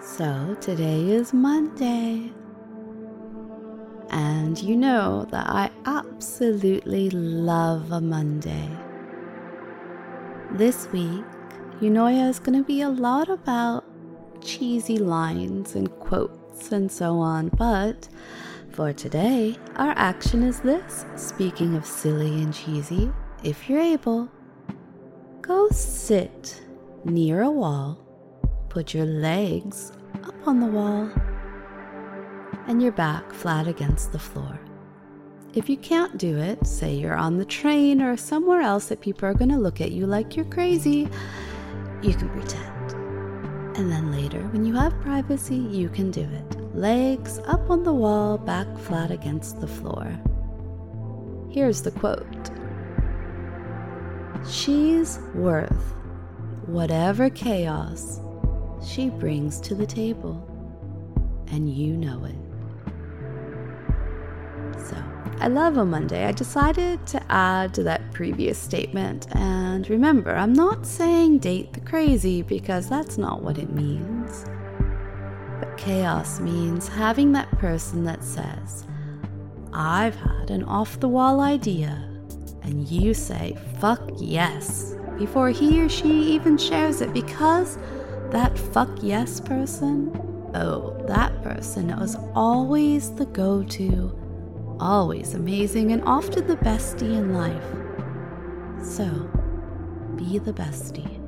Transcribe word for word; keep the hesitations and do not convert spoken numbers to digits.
So today is Monday, and you know that I absolutely love a Monday. This week, Eunoia is going to be a lot about cheesy lines and quotes and so on, but for today, our action is this. Speaking of silly and cheesy, if you're able, go sit near a wall, put your legs up on the wall, and your back flat against the floor. If you can't do it, say you're on the train or somewhere else that people are going to look at you like you're crazy, you can pretend. And then later, when you have privacy, you can do it. Legs up on the wall, back flat against the floor. Here's the quote. She's worth whatever chaos she brings to the table, and you know it. So, I love a Monday. I decided to add to that previous statement, and remember, I'm not saying date the crazy because that's not what it means. But chaos means having that person that says, I've had an off-the-wall idea, and you say, fuck yes, before he or she even shares it, because that fuck yes person, oh, that person is always the go-to, always amazing, and often the bestie in life. So, be the bestie.